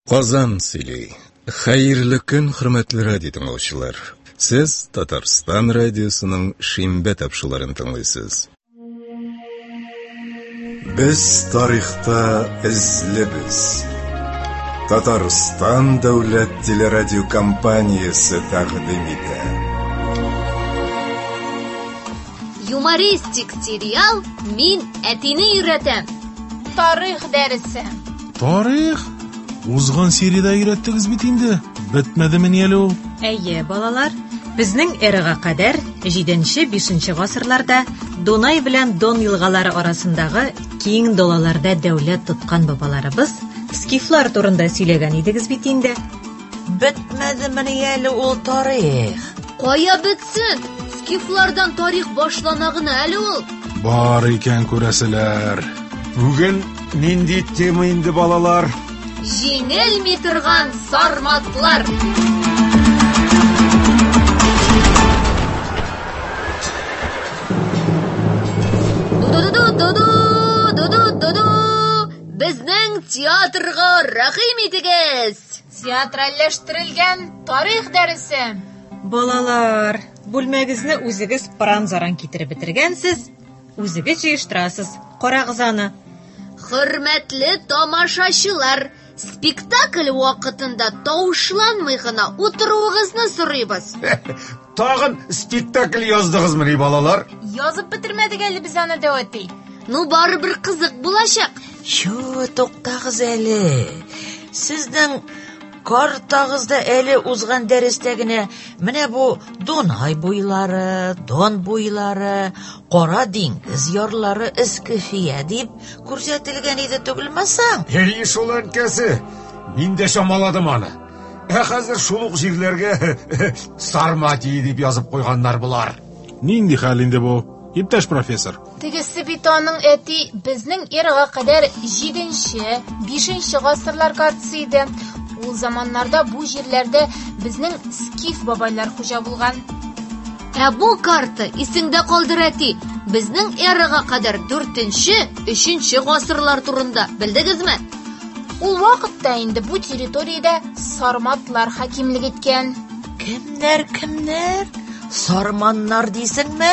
Казан сөйлей. Хайырлы көн, хөрмәтле радио тыңлаучылар. Сез Татарстан радиосының шимбә тапшыруларын тыңлыйсыз. Без тарихта эзлебез. Татарстан дәүләт телерадио компаниясе тәкъдим итә. Юмористик сериал «Мин әтине өйрәтәм». Тарих дәресе. Тарих? Узган сериядә өйрәттегез бит инде. Бетмәдеме ни әле ул? Әйе, балалар, безнең эрага кадәр 7-5 гасырларда Дунай белән Дон елгалары арасындагы киң далаларда дәүләт тоткан бабаларыбыз скифлар турында сөйләгән идегез бит инде. Бетмәдеме ни әле ул тарих? Кая бетсен? Скифлардан тарих башлана гына әле ул. Бар икән күрәселәр. Бүген нинди тема инде балалар? Җиңелми торган сарматлар. Безнең театрга рәхим итегез. Театральләштерелгән тарих дәресе. Балалар, бүлмәгезне үзегез пранзаран китереп бетергәнсез, үзегез җыештырасыз. Карагыз аны. Хөрмәтле тамашачылар, спектакль вакытында тавышланмый гына утыруыгызны сорыйбыз. Тагын спектакль яздыгызмы ни балалар? Язып бетермәдек әле без аны дәвәти. Ну барыбер кызык булачак. Шу, туктагыз әле. Сезнең картагызда әле узган дәрестә генә менә бу Дунай буйлары, Дон буйлары, Кара диңгез ярлары эскифия дип күрсәтелгән иде түгелмәсәң? Шул әнкәсе. Мин дә шамаладым аны. Хәзер шул ук җирләргә Сармати дип язып куйганнар булар. Нинди хәл инде бу? Иптәш профессор. Тегесе бит аның әти безнең эрага кадәр 7-5 гасырлар картысы иде. Ул заманнарда бу җирләрдә безнең скиф бабайлар хуҗа булган. Бу карта исеңдә калдыр әти. Безнең эрага кадәр 4-3 гасырлар турында. Белдегезме? Ул вакытта инде бу территориядә сарматлар хакимлек иткән. Кемнәр? Сарманнар дисеңме?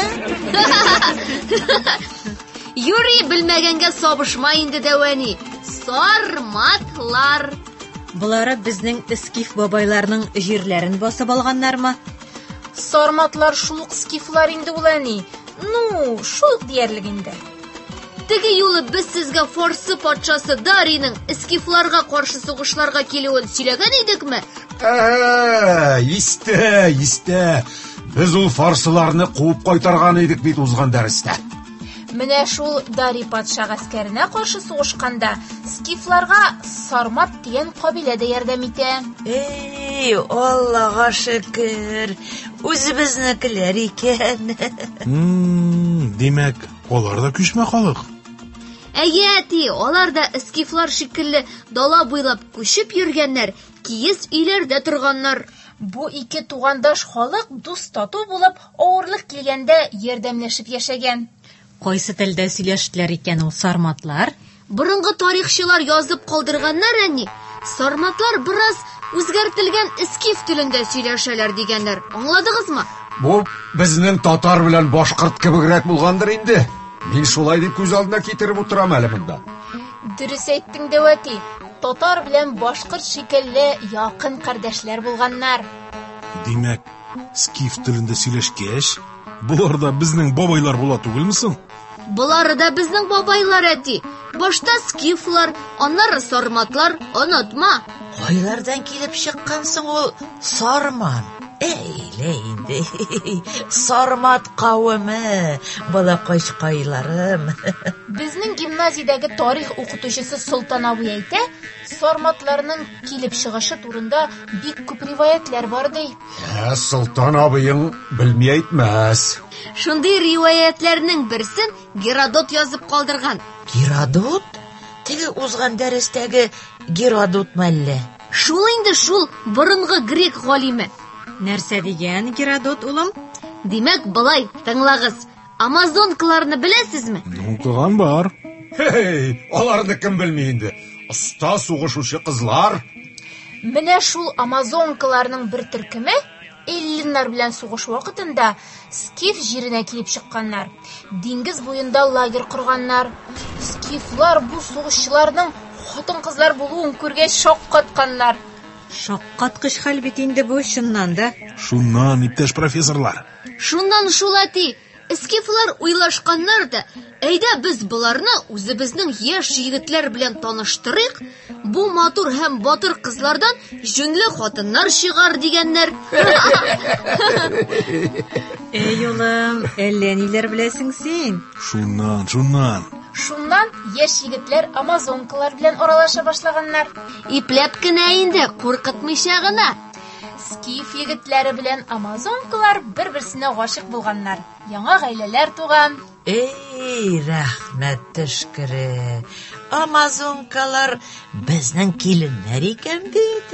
Юри белмәгәнгә сабышма инде дәвәни. Сарматлар. Булары безнең скиф бабайларның җирләрен басып алганнармы? Сарматлар шул скифлар инде ул әни. Ну, шул диярлек инде. Теге юлы без сезгә фарсы патшасы Дариның скифларга каршы сугышларга килүен сөйләгән идекме? Истә. Без ул фарсыларны куып кайтарган идек бит узган дәрестә. Менә шул Дари патша гаскәренә каршы сугышканда скифларга Сармат дигән кабилә дә ярдәм итә. Аллага шөкер. Үзебезнекеләр икән. Димәк, алар да күчмә халык. Әйе, алар да скифлар шикелле дала буйлап күчеп йөргәннәр, киез өйләрдә торганнар. Бу ике тугандаш халык дус тату булып, авырлык килгәндә ярдәмләшеп яшәгән. Кайсы телдә сөйләштеләр икән ул сарматлар? Борынгы тарихчылар язып калдырганнар әни. Сарматлар бераз үзгәртелгән скиф телендә сөйләшәләр дигәннәр. Аңладыгызмы? Бу безнең татар белән башкорт кебегрәк булгандыр инде. Мин шулай дип күз алдына китереп утырам әле монда. Дөрес әйттең дәвәти. Татар белән башкорт шикелле якын кардәшләр булганнар. Димәк, скиф телендә сөйләшкәч, булар да безнең бабайлар була түгелме? Булары да безнең бабайлар әти. Башта скифлар, аннары сарматлар, онытма. Кайлардан килеп чыккансың ул Сарман? Әйле инде. Сармат кавымы, балакайчкайларым. Безнең гимназиядәге тарих укытучысы Солтан абый әйтә, сарматларның килеп чыгышы турында бик күп риваятләр бар ди. Солтан абыең белми әйтмәс. Шундый риваятләрнең берсен Геродот язып калдырган. Геродот? Теге узган дәрестәге Геродот мәллә? Шул инде шул, борынгы грек галиме. Нәрсә дигән Геродот улым? Димәк, былай, тыңлагыз. Амазонкаларны беләсезме? Укыган бар. Аларны кем белми инде? Оста сугышучы кызлар. Менә шул амазонкаларның бер төркеме эллиннар белән сугыш вакытында Скиф җиренә килеп чыкканнар. Диңгез буенда лагерь корганнар. Скифлар бу сугышчыларның хатын-кызлар булуын күргәч шаккатканнар. Шаккаткыч хәл бит инде бу, чыннан да. Шуннан, иптәш профессорлар. Шуннан шулати, скифлар уйлашканнар да, әйдә без боларны үзебезнең яшь егетләр белән таныштырыйк, бу матур һәм батыр кызлардан җүнле хатыннар чыгар дигәннәр. Эй улым, әллә ниләр беләсең син? Шуннан. Шуннан яшь егетләр амазонкалар белән аралаша башлаганнар. Ипләп кенә инде, куркытмыйча гына. Скиф егетләре белән амазонкалар бер-берсенә гашык булганнар. Яңа гаиләләр туган. Эй, рәхмәт төшкере. Амазонкалар безнең киленнәр икән бит.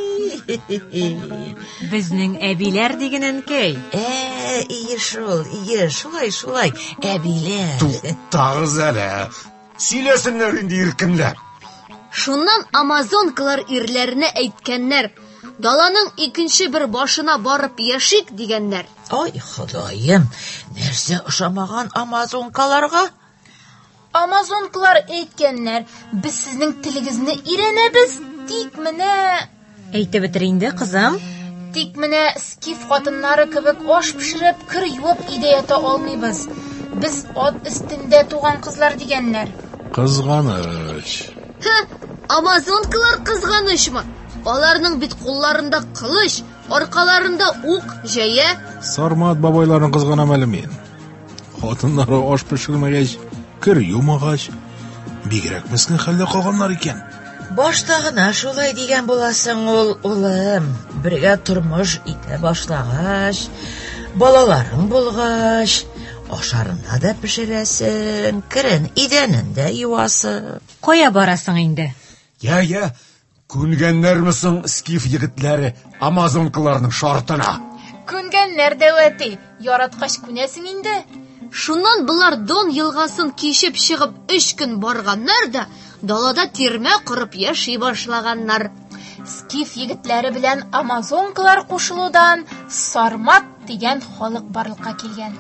Безнең әбиләр дигәненкәй. Ие шулай, әбиләр. Тагыз әле. Сөйләсеннәр инде иркенләр. Шуннан амазонкалар ирләренә әйткәннәр, даланың икенче бер башына барып яшик дигәннәр. Ай, Ходаем, нәрсә ошамаган амазонкаларга? Амазонкалар әйткәннәр, без сезнең телегезне өйрәнәбез, тик Әйтеп бетер инде, кызым. Скиф хатыннары кебек аш пешереп, кир юып өйдә ята алмыйбыз. Без ат өстендә туган кызлар дигәннәр. Кызганыч. Амазонкалар кызганычмы? Аларның бит кулларында кылыч, аркаларында ук, җәя. Сармат бабайларын кызганам әле мин. Хатыннары аш пешермәгәч, кир юмагач, бигрәк мескен хәлдә калганнар икән. Башта гына шулай дигән буласың ул, улым. Бергә тормыш итә башлагач, балаларың булгач, ашарына да пешерәсең, кирен идәнендә юасы. Кая барасың инде? Я, күнгәннәрмесең скиф егетләре амазонкаларның шартына? Күнгәннәр дәвәти, яраткач күнәсең инде. Шуннан булар Дон елгасын кичеп чыгып 3 көн барганнар да, далада тирмә корып яши башлаганнар. Скиф егетләре белән амазонкалар кушылудан Сармат дигән халык барлыкка килгән.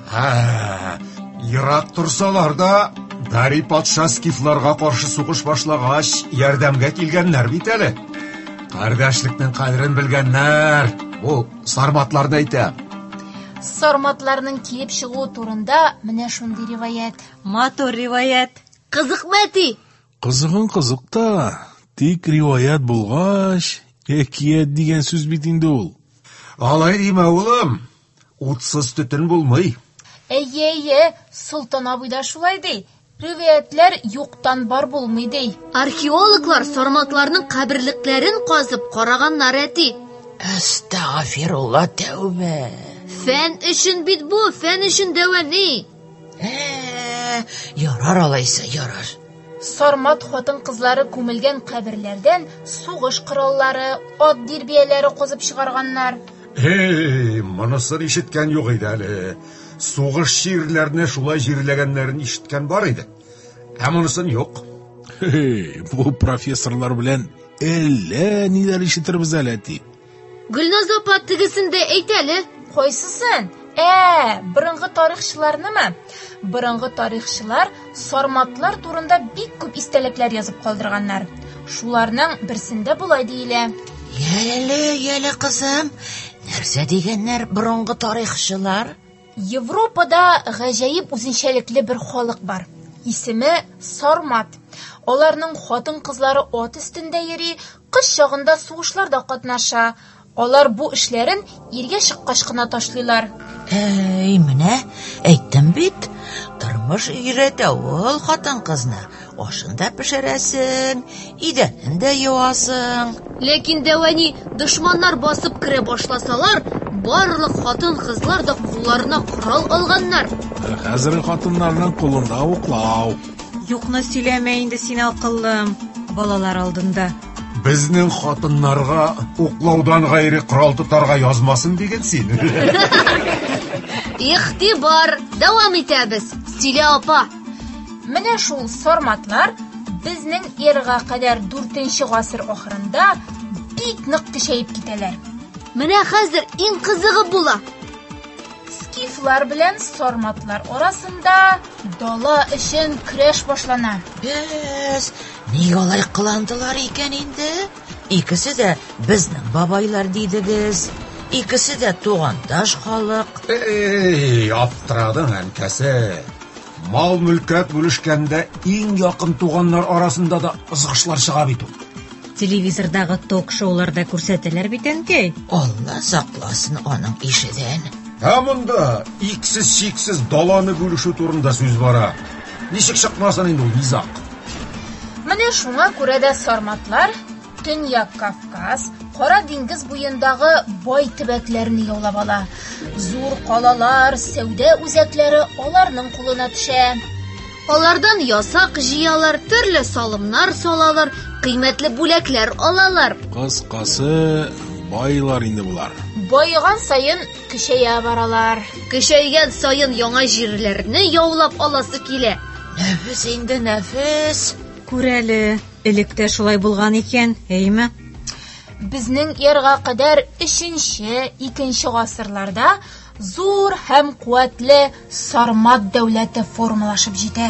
Ерак турсалар да, Дари патша скифларга каршы сугыш башлагач, ярдәмгә килгәннәр бит әле. Кардәшлекнең кадерен белгәннәр. Бу Сарматларда әйтә. Сарматларның килеп чыгуы турында менә шундый риваят. Матур риваят. Кызыкмәти. Кызык та, тик риваят булгач, әкият дигән сүз бит инде ул. Алай димә, улым. Утсыз төтен булмый. Әйе, Солтан абый да шулай ди. Риваятләр юктан бар булмый ди. Археологлар сарматларның каберлекләрен казып караганнар әти. Астагфирулла, тәүбә. Фән өчен бит бу, фән өчен дәвани. Ярар алайса, ярар. Сармат хатын кызлары күмелгән каберләрдән сугыш кораллары, ат дирбияләре казып чыгарганнар. Монысын ишеткән юк иде әле. Сугыш җирләрне шулай җирләгәннәрен ишеткән бар иде. Монысын юк. Бу профессорлар белән әллә ниләр ишетербез әле, әти. Гөлназ апа тегесендә әйт әле. Кайсысын? Борынгы тарихчыларнымы? Борынгы тарихчылар Сарматлар турында бик күп истәлекләр язып калдырганнар. Шуларның берсендә булай диелә. Яле, кызым. Нәрсә дигәннәр борынгы тарихчылар? Европада гаҗәеп үзенчәлекле бер халык бар. Исеме Сармат. Аларның хатын-кызлары ат өстендә йөри, кыш чагында сугышларда катнаша. Алар бу эшләрен иргә чыккач кына ташлыйлар. Менә әйттем бит. Тормыш өйрәтә ул хатын-кызны. Ашында пешерәсең, идәнендә юасың. Ләкин дәвани, дошманнар басып керә башласалар, барлык хатын-кызлар да кулларына корал алганнар. Хәзер хатыннарның кулында уклау. Юкны сөйләмә инде син, акыллым, балалар алдында. Безнең хатыннарга уклаудан гайри корал тотарга язмасын диген син. Ихтибар, дәвам итәбез. Сөйлә апа. Менә шул Сарматлар безнең эрга кадәр 4нче гасыр ахырында бик нык көчәеп китәләр. Менә хәзер иң кызыгы була. Скифлар белән сарматлар арасында дала өчен көрәш башлана. Без, ни алай кыландылар икән инде? Икесе дә безнең бабайлар дидегез. Икесе дә тугандаш халык. Аптырадың әнкәсе. Мал мөлкәт бүлешкәндә иң якын туганнар арасында да ызгышлар чыга бит ул. Телевизордагы ток-шоуларда күрсәтәләр бит әнкәй. Алла сакласын аның ишедән. Монда иксез-чиксез даланы бүлешү турында сүз бара. Ничек чыкмасын инде ул низак? Менә шуңа күрә дә сарматлар Төньяк Кавказ, Кара диңгез буендагы бай төбәкләрне яулап ала. Зур калалар, сәүдә үзәкләре аларның кулына төшә. Алардан ясак җыялар, төрле салымнар салалар, кыйммәтле бүләкләр алалар. Кыскасы, байлар инде булар. Байыган сайын көчәя баралар. Көчәйгән сайын яңа җирләрне яулап аласы килә. Нәфис инде нәфис. Күрәле, электә шулай булган икән, әйме? Безнең эрга кадәр 3-2 гасырларда зур һәм куәтле Сармат дәүләте формалашып җитә.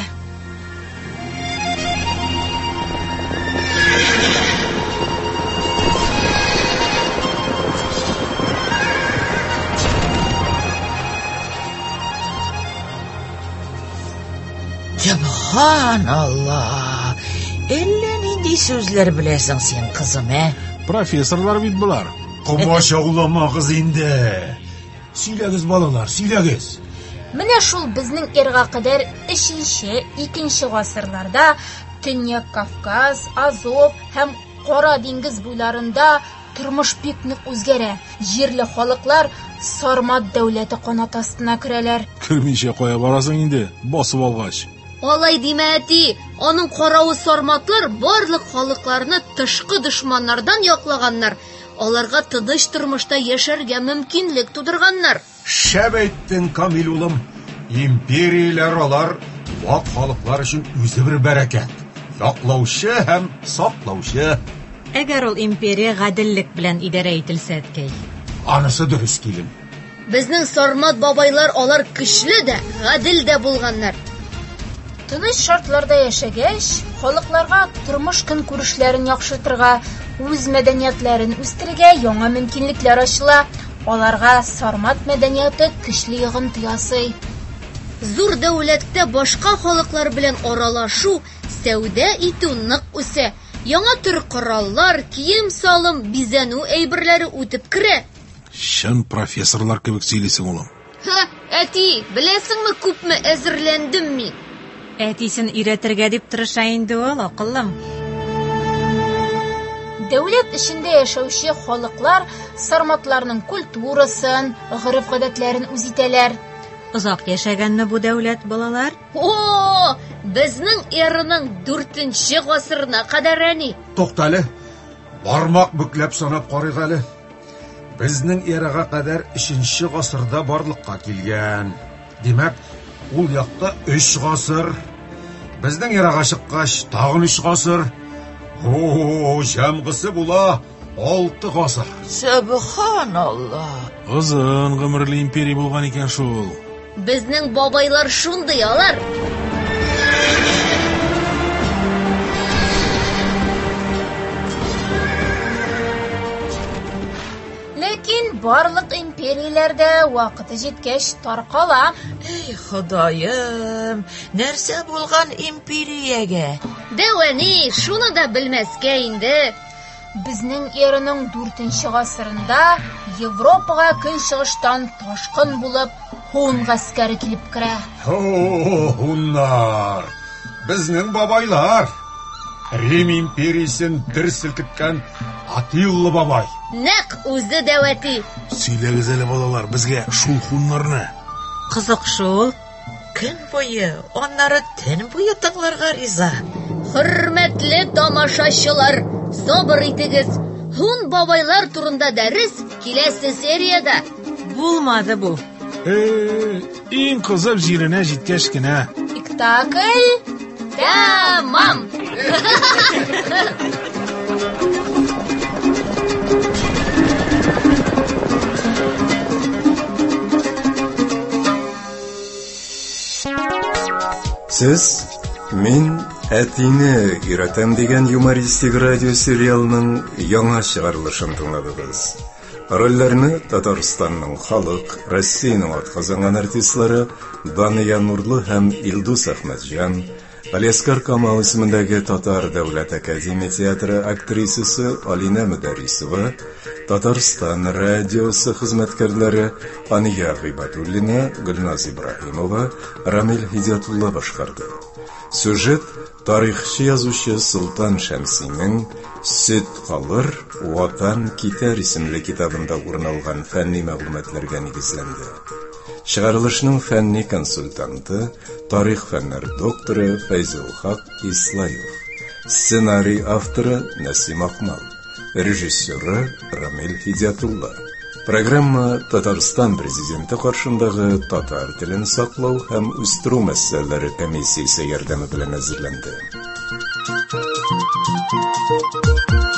Subhanallah. Әллә нинди сүзләр беләсең син, кызым, Профессорлар бит булар. Комаша уламагыз инде. Сөйләгез, балалар, сөйләгез. Менә шул безнең эрга кадәр 3-2 гасырларда Төньяк Кавказ, Азов һәм Кара диңгез буйларында тормыш бик нык үзгәрә. Җирле халыклар Сармат дәүләте канат астына керәләр. Кирмичә кая барасың инде, басып алгач. Алай димә әти, аның каравы сарматлар барлык халыкларны тышкы дошманнардан яклаганнар. Аларга тыныч тормышта яшәргә мөмкинлек тудырганнар. Шәп әйттең, Камил улым. Империяләр алар вак халыклар өчен үзе бер бәрәкәт. Яклаучы һәм саклаучы. Әгәр ул империя гаделлек белән идарә ителсә, әткәй. Анысы дөрес, килен. Безнең Сармат бабайлар алар көчле дә, гадел дә булганнар. Тыныч шартларда яшәгәч, халыкларга тормыш көнкүрешләрен яхшыртырга, үз мәдәниятләрен үстерергә яңа мөмкинлекләр ачыла. Аларга Сармат мәдәнияты көчле йогынты ясый. Зур дәүләттә башка халыклар белән аралашу, сәүдә итү нык үсә. Яңа төр кораллар, кием-салым, бизәнү әйберләре үтеп керә. Шын профессорлар кебек сөйлисең, улым. Әти, беләсеңме, күпме әзерләндем мин. Әтисен өйрәтергә дип тырыша инде ул, акыллым. Дәүләт эчендә яшәүче халыклар сарматларның культурасын, гореф-гадәтләрен үзитәләр. Озак яшәгәнме бу дәүләт, балалар? Безнең эрының 4-нче гасырына кадәр әни. Туктале. Бармак бүкләп санап карыйк әле. Безнең эрага кадәр 3-нче гасырда барлыкка килгән. Димәк, ул якта 3 гасыр. Безнең эрага чыккач, тагын 3 гасыр. Җәмгысе була 6 гасыр. Subhanallah. Озын гомерле империя булган икән шул. Безнең бабайлар шундый алар. Ләкин барлык империяләрдә вакыты җиткәч таркала. Эй, Ходаем, нәрсә булган империягә? Дәвәни, шуны да белмәскә инде. Безнең эрының 4-нче гасырында Европага көнчыгыштан ташкын булып Hun гаскәре килеп керә. Хуннар. Безнең бабайлар. Рим империясын дер селкеткән Атилла бабай. Нәк үзе дәвәти. Сөйләгез әле, балалар, безгә шул хуннарны. Кызык шул. Көн буе, аннары төн буе тыңларга риза. Хөрмәтле тамашачылар, сабыр итегез. Hun бабайлар турында дәрес киләсе сериядә. Булмады бу. Иң кызып җиренә җиткәч кенә. Спектакль Тәмам. Сез «Мин әтине өйрәтәм» дигән юмористик радио сериалының яңа чыгарылышын тыңладыгыз. Рольләрне Татарстанның халык, Россиянең атказанган артистлары Дания Нурлы һәм Илдус Әхмәтҗан, Алескар Камал исемендәге Татар дәүләт академия театры актрисасы Алина Мөдәрисова, Татарстан радиосы хезмәткәрләре Ания Гыйбатуллина, Гөлназ Ибраһимова, Рамил Хидиятулла башкарды. Сюжет тарихчы язучы Султан Шәмсинең «Сөт калыр, ватан китәр» исемле китабында урын алган фәнни мәгълүматларга нигезләнде. Чыгарылышның фәнни консультанты, тарих фәннәр докторы Фәйзул Хак Ислаев. Сценарий авторы Насим Акмал. Режиссеры Рамил Хидиятулла. Программа Татарстан президенты каршындагы татар телен саклау һәм үстерү мәсьәләләре комиссиясе ярдәме белән әзерләнде.